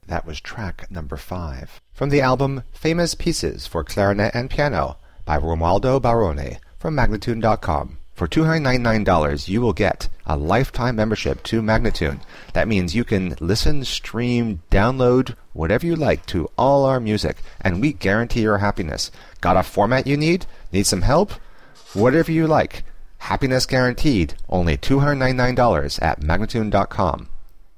That was track number 5. From the album Famous Pieces for Clarinet and Piano by Romualdo Barone from Magnatune.com. For $299, you will get a lifetime membership to Magnatune. That means you can listen, stream, download, whatever you like to all our music, and we guarantee your happiness. Got a format you need? Need some help? Whatever you like. Happiness guaranteed. Only $299 at Magnatune.com.